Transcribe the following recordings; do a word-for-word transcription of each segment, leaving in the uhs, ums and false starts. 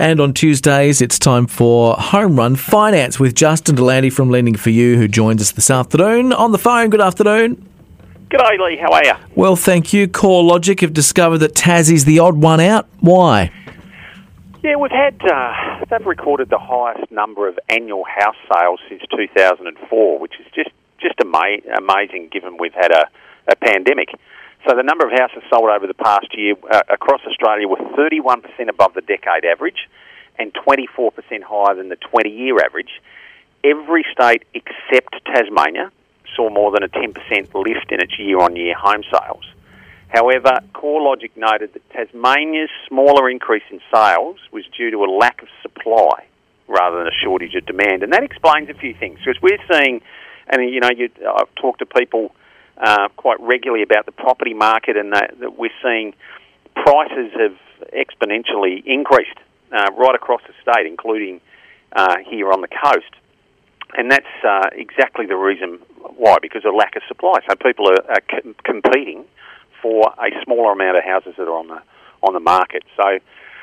And on Tuesdays, it's time for Home Run Finance with Justin Delandi from Lending for You, who joins us this afternoon on the phone. Good afternoon. G'day, Lee. How are you? Well, thank you. CoreLogic have discovered that Tassie's the odd one out. Why? Yeah, we've had, uh, they've recorded the highest number of annual house sales since two thousand four, which is just, just ama- amazing given we've had a, a pandemic. So the number of houses sold over the past year uh, across Australia were thirty-one percent above the decade average and twenty-four percent higher than the twenty-year average. Every state except Tasmania saw more than a ten percent lift in its year-on-year home sales. However, CoreLogic noted that Tasmania's smaller increase in sales was due to a lack of supply rather than a shortage of demand. And that explains a few things. Because we're seeing, and you know, you, I've talked to people uh, quite regularly about the property market, and that, that we're seeing prices have exponentially increased uh, right across the state, including uh, here on the coast. And that's uh, exactly the reason why, because of lack of supply. So people are, are c- competing for a smaller amount of houses that are on the on the market. So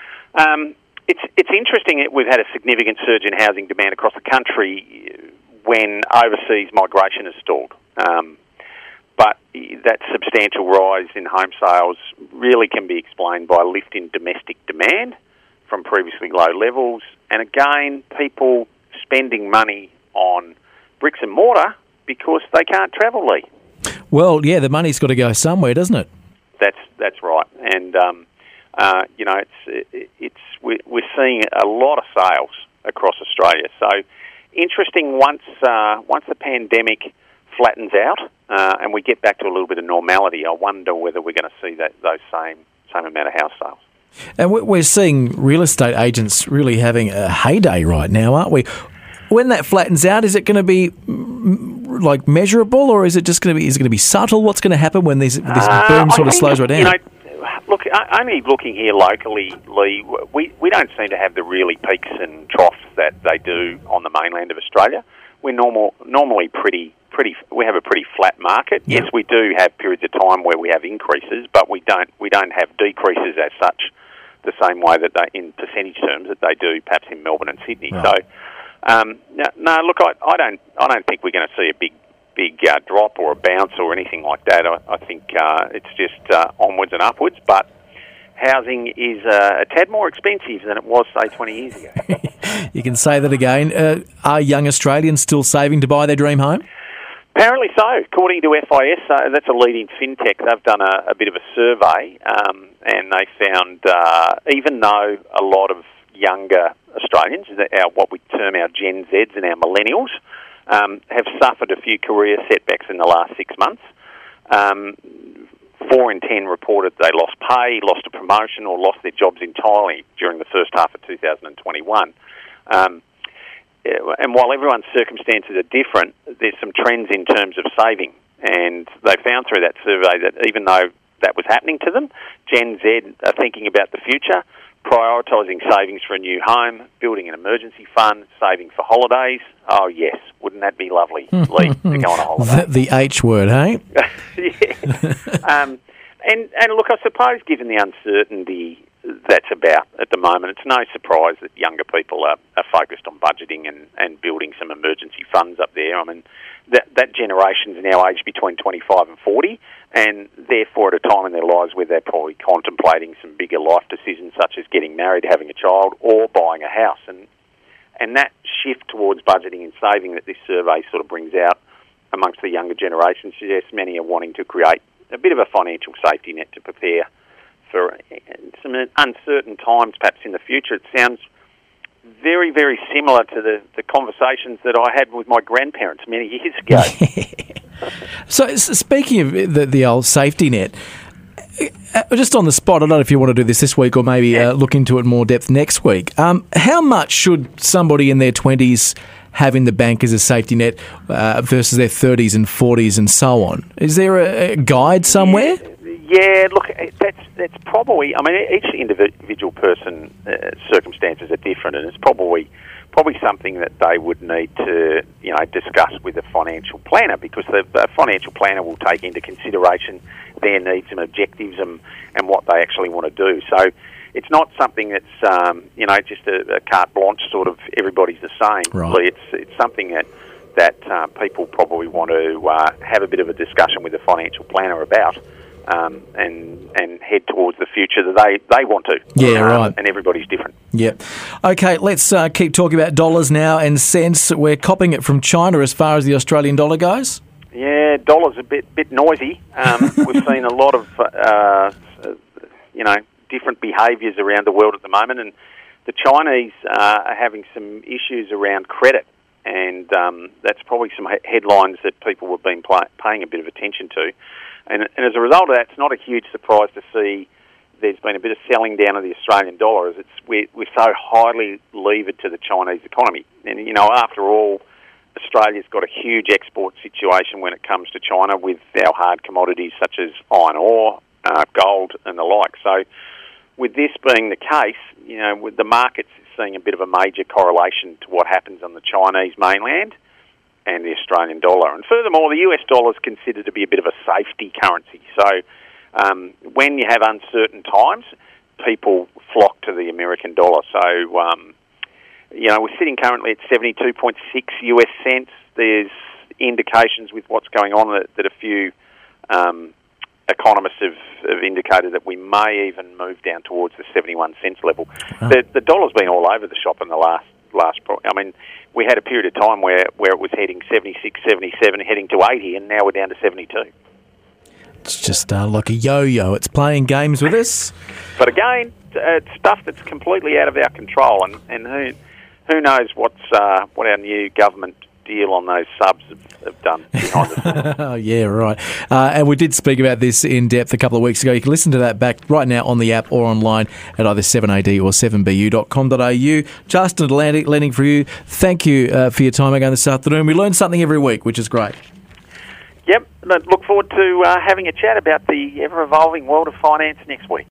um, it's it's interesting that we've had a significant surge in housing demand across the country when overseas migration has stalled. Um, but that substantial rise in home sales really can be explained by a lift in domestic demand from previously low levels, and again, people spending money on bricks and mortar because they can't travel, Lee. Well, yeah, the money's got to go somewhere, doesn't it? That's that's right, and um, uh, you know, it's it, it's we're, we're seeing a lot of sales across Australia. So interesting. Once uh, once the pandemic flattens out uh, and we get back to a little bit of normality, I wonder whether we're going to see that those same same amount of house sales. And we're seeing real estate agents really having a heyday right now, aren't we? When that flattens out, is it going to be like measurable, or is it just going to be? Is it going to be subtle? What's going to happen when this, this uh, boom sort I of think, slows right down? You know, look, only looking here locally, Lee, we we don't seem to have the really peaks and troughs that they do on the mainland of Australia. We're normal, normally pretty pretty. We have a pretty flat market. Yeah. Yes, we do have periods of time where we have increases, but we don't we don't have decreases as such, the same way that they, in percentage terms, that they do perhaps in Melbourne and Sydney. Right. So. Um, no, no, look, I, I don't, I don't think we're going to see a big, big uh, drop or a bounce or anything like that. I, I think uh, it's just uh, onwards and upwards. But housing is uh, a tad more expensive than it was, say, twenty years ago. You can say that again. Uh, are young Australians still saving to buy their dream home? Apparently so. According to F I S, uh, that's a leading fintech. They've done a, a bit of a survey, um, and they found uh, even though a lot of younger Australians, our, what we term our Gen Zs and our millennials, um, have suffered a few career setbacks in the last six months. Um, four in ten reported they lost pay, lost a promotion, or lost their jobs entirely during the first half of two thousand twenty-one. Um, and while everyone's circumstances are different, there's some trends in terms of saving. And they found through that survey that even though that was happening to them, Gen Z are thinking about the future, prioritising savings for a new home, building an emergency fund, saving for holidays. Oh, yes. Wouldn't that be lovely, Lee, to go on a holiday? The, the H word, hey? Yeah. um, and, and look, I suppose given the uncertainty that's about at the moment, it's no surprise that younger people are, are focused on budgeting and, and building some emergency funds up there. I mean, that, that generation's now aged between twenty-five and forty, and therefore at a time in their lives where they're probably contemplating some bigger life decisions such as getting married, having a child, or buying a house. And and that shift towards budgeting and saving that this survey sort of brings out amongst the younger generation suggests many are wanting to create a bit of a financial safety net to prepare for some uncertain times perhaps in the future. It sounds very, very similar to the, the conversations that I had with my grandparents many years ago. So, speaking of the, the old safety net, just on the spot, I don't know if you want to do this this week or maybe yeah. uh, look into it in more depth next week. Um, how much should somebody in their twenties have in the bank as a safety net uh, versus their thirties and forties and so on? Is there a, a guide somewhere? Yeah. Yeah, look, that's that's probably. I mean, each individual person uh, circumstances are different, and it's probably probably something that they would need to, you know, discuss with a financial planner, because the, the financial planner will take into consideration their needs and objectives and, and what they actually want to do. So, it's not something that's um, you know just a, a carte blanche sort of everybody's the same. Right. Really. It's it's something that that uh, people probably want to uh, have a bit of a discussion with a financial planner about. Um, and and head towards the future that they, they want to. Yeah, um, right. And everybody's different. Yep. Okay, let's uh, keep talking about dollars now and cents. We're copying it from China as far as the Australian dollar goes. Yeah, dollar's a bit bit noisy. Um, we've seen a lot of uh, you know different behaviours around the world at the moment, and the Chinese uh, are having some issues around credit, and um, that's probably some he- headlines that people have been play- paying a bit of attention to. And, and as a result of that, it's not a huge surprise to see there's been a bit of selling down of the Australian dollar, as it's we're, we're so highly levered to the Chinese economy. And, you know, after all, Australia's got a huge export situation when it comes to China with our hard commodities such as iron ore, uh, gold and the like. So with this being the case, you know, with the markets seeing a bit of a major correlation to what happens on the Chinese mainland and the Australian dollar. And furthermore, the U S dollar is considered to be a bit of a safety currency. So um, when you have uncertain times, people flock to the American dollar. So, um, you know, we're sitting currently at seventy-two point six U S cents. There's indications with what's going on that, that a few um, economists have, have indicated that we may even move down towards the seventy-one cents level. Wow. The, the dollar's been all over the shop in the last last. Pro- I mean, we had a period of time where, where it was heading seventy-six, seventy-seven, heading to eighty, and now we're down to seventy-two. It's just uh, like a yo-yo. It's playing games with us. But again, it's stuff that's completely out of our control, and, and who who knows what's uh, what our new government deal on those subs have, have done behind the Oh, yeah, right. Uh, and we did speak about this in depth a couple of weeks ago. You can listen to that back right now on the app or online at either seven A D or seven B U dot com dot A U. Justin Atlantic, lending for you. Thank you uh, for your time again this afternoon. We learn something every week, which is great. Yep, look forward to uh, having a chat about the ever-evolving world of finance next week.